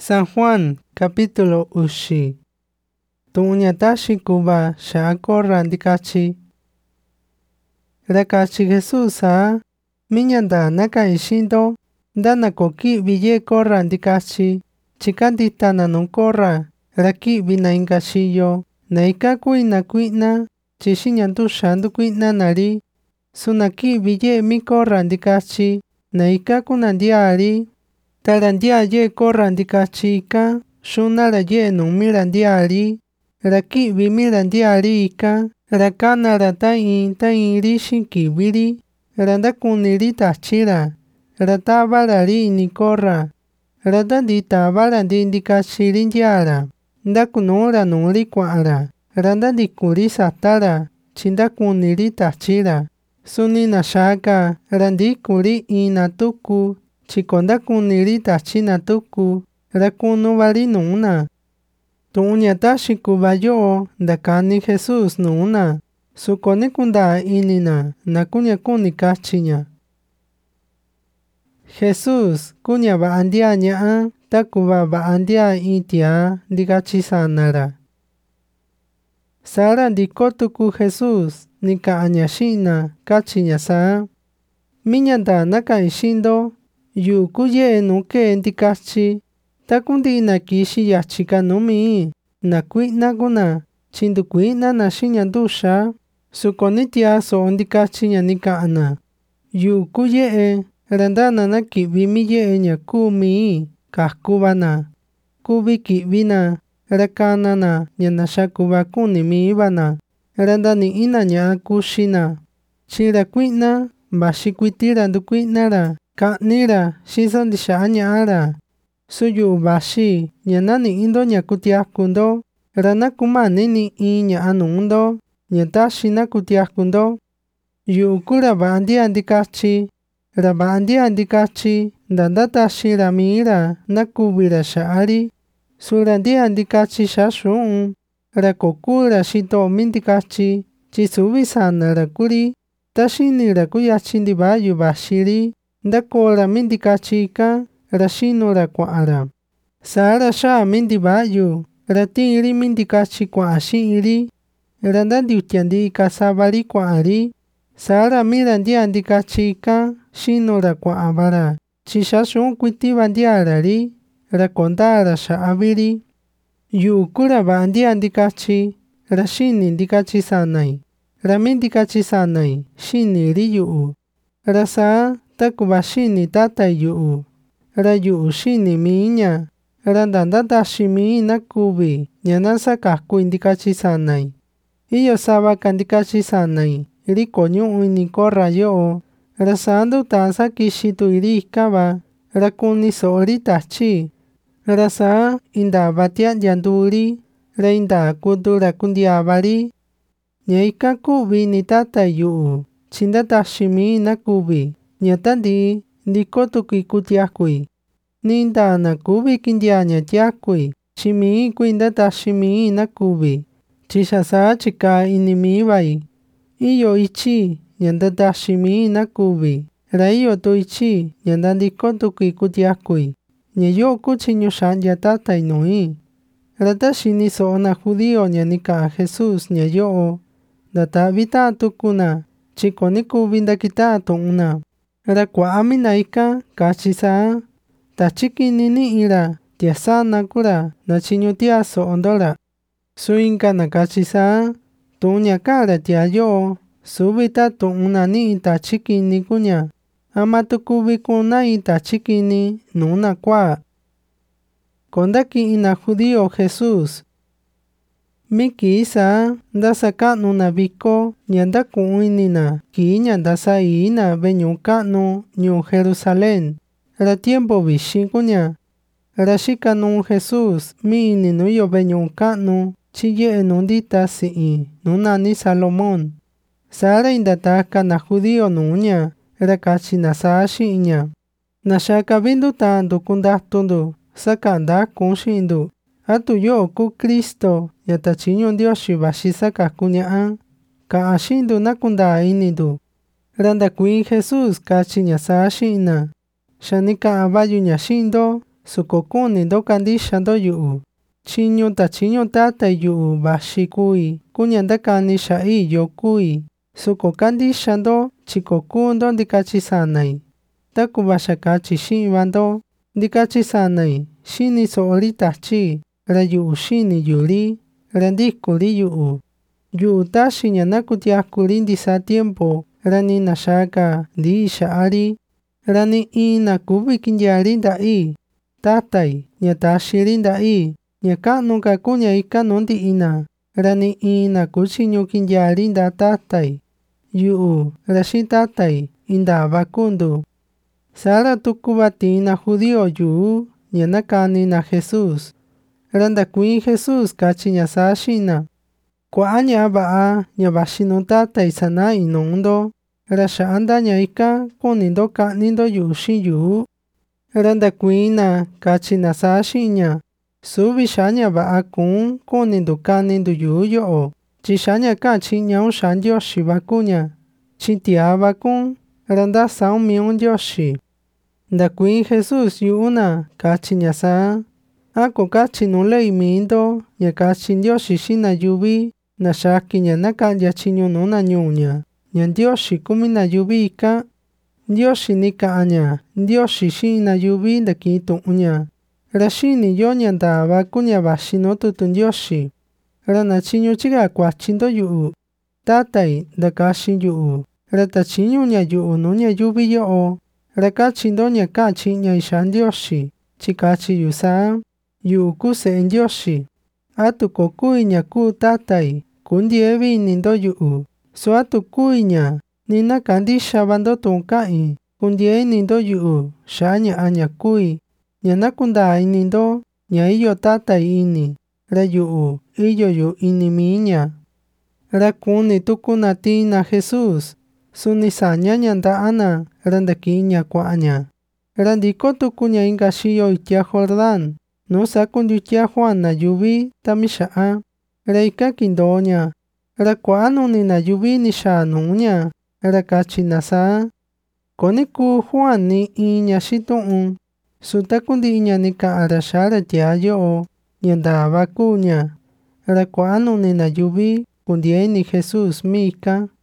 San Juan, capítulo ushi. Tuñatashi kuba shako randikachi. Rakachi Jesús miñanda naka ishindo, dana koki villeko randikachi, chikandita nanukora, raki vinaingashillo, naika kuina kuina, chishinyandu shandu kuina nari, sunaki ville miko randikachi, naika kunandiari, tarandia ye korrandikachi ika, shunara ye numirandiari, raki vimirandiari ika, rakana ratain rishi kibiri, randakuniri tachira, ratabarari nikorra, radandita barandindikachi rindiara, ndakunura nuri kwara, randandikuri satara, chindakuniri tachira, sunina shaka, randikuri inatuku, chikonda kuniri tachina tuku, rakunu bari nuna. Tuñatashi kubayo, dakani Jesús nuna. Sukone kunda inina, nakunya kuni kachinya. Jesús, kunya baandia nyaa, takuba baandia itia, dikachisanara. Sara dikotuku Jesús, nika anyashina, kachinya sa. Miñanda naka ishindo, yukuye nuke ndikachi, takundi nakishi yachika numi, nakuina guna, chindukuina nashinyandusha, sukonitia so ndikachi nyanikana. Yukuye, randana nakibimiye nyakumi, kakubana, kubikibina, rakanana, nyanashakuba kunimibana, randani ina nyakushina, chirakuina, bashikwitira ndukuinara, Kanira, shisandisha anyara. Suyu bashi, nyanani indo nyakutiakundo, ranakumani ni inya anundo, nyatashi nakutiakundo. Yukura bandi andikachi, rabandi andikachi, dandatashi ramira, nakubira shaari. Surandi andikachi shashun, rakokura shito mindikachi, chisubisana rakuri, tashini rakuyachindi bayu bashiri. Ndakora mindikachika, rashinura kwara. Sara sha mindibayu, ratiri mindikachi kwa ashiri. Randandi utiandi kasabari kwari. Sara mirandi andikachika, shinura kwa abara. Chishashun kwiti bandiarari, rakondara sha abiri. Yukura bandi andikachi, rashini ndikachi sanai. Ramindikachi sanai, shiniri yu. Rasa takubashini tata yu, rayu shini miña, randandatashi mi nakubi, nyanasa kasku indikachi sanai. Iyo saba kandikachi sanai, riko nyu nikorra yo, rasando tasa kishitu irikaba, rakuni sori tachi, rasa inda batia yanduri, reinda kudura kundiabari, nyaika kubi ni tata yu, chindatashi mi nakubi. Nyatandi, ndikotuki kutiakui. Ninda nakubi kindianya tiakui. Shimi kuindata shimi nakubi. Chishasa chika inimibai. Iyo ichi, nyandata shimi nakubi. Raiyo to ichi, nyandandikotuki kutiakui. Nyeyo kuchinyushan yatata inui. Ratashi niso na judío nyanika Jesús nyeyo. Data vita tukuna. Chiko nikubinda kita tuna. Rakwa aminaika, kachisa, tachiki nini ira, tiasa nakura, nachinyutia so ondora. Suinka nakachisa, tunya kara tiayo, subita tuna ni tachiki nikunya. Amatukubikuna itachiki ni nuna kwa. Kondaki ina judío Jesús. Miki isa, ndasa kanu na biko, nyanda kuinina, ki nyandasa ina benyu kanu, nyu Jerusalén. Ra tiempo bishikunya. Rashikanu Jesús, mi ininuyo benyu kanu, chiye enundita si nunani Salomón. Sara indataka na judío nunya, rakachina sashi inya. Nashaka bindu tandu kundatundu, sakanda kunshindu. Atu yo ku Kristo, yatachinyo Dioshi bashisaka kunyaan, ka ashindu nakunda inidu. Randa kuin Jesús kachinya sashina. Shanika abayu nyashindo, sukokuni ndo kandisha ndo yu'u. Chiñu tata yu'u baxi kui, kuña ndakani xaiyo kui. Suko kandisha ndo chikoku ndo ndikachi sanai. Taku baxakachi xi'inva ndo, ndikachi sanai, xini so'oli tachi, ra yu'u xini yuli, ra ndikuli yu'u. Yu'u taxi ña nakutiakuli ndisa tiempo, ra ni naxaka ndi xa'ali, ra ni in na kuvi kindiali nda'i. Tatai, ña taxili nda'i, ña ka'nuka kuña ika nuu ndi'ina, ra ni in na kuchiñu kindiali nda tatai. Yu'u ra xi tatai indava kundu. Sara tukuva tina judío yu'u ña nakanina Jesús. Ra ndakuii Jesús kachi ña saa xi'ina: Kua'a ña'a va'a ña vaxi nuu tatai sana'i nuu ndo, ra xa'a ndaña ika kuni ndo ka'ni ndo yu'u xi'in yu'u. Ra ndakuiina kachina saa xi'iña: Suvi xa'a ña va'a kuun kunindu kanindu yu'u yo'o, chi xa'a ña ka'an chi'ñaun xa'a Ndioxi va kuña. Chi tiava kuun, ra ndasaun miun Ndioxi. Ndakuii Jesús yu'una kachi ña saa: ¿Ako kachi nuu ley mii ndo ña kachi Ndioxi xi nayuvi naxaki ña naka'ndia chiñu nuu na ñuu ña, ña Ndioxi kumi nayuvi ika? Ndioxi ni ka'an ña Ndioxi xi'in nayuvi ndaki'in tu'un ña, ra xini yo ña ndaa ku ña vaxi nuu tutu Ndioxi. Ra nachiñu chika kuachi ndo yu'u. Tatai ndakaxin yu'u, ra tachiñu ña yu'u nuu ñayuvi yo'o. Ra kachi ndo ña ka'an chi'ñai xa'a Ndioxi, chi kachi yu saa: Yu'u kuu Se'e Ndioxi. Atu ko kui ña kuu tatai, kundivi ini ndo yu'u. Su atu kui ña, ni nakandixava ndo tu'un ka'in, kundie ini ndo yu'u xa'a ña'a ña kui. Ña nakundaa ini ndo ña iyo tatai ini, ra yu'u iyo yu ini miiña. Ra kuni tukuna tina Jesús, suni saña ña nda'ana, ra ndaki'in ña kua'a ña. Ra ndiko tuku ña inka xiyo itia Jordán, nuu sakundiutia Juan nayuvi tamixa'a. Ra ika kindoo ña, ra kua'a nuni nayuvi ni xaa nuu ña, ra kachina saa: Koni kuu Juan ni in ña xitu'un, su taku ndi'i ña ni ka'an ra xa'a ra tiaa yo'o, ña ndaa va kuu ña. Ra kua'a nuni nayuvi kundiee ini Jesús mi ika.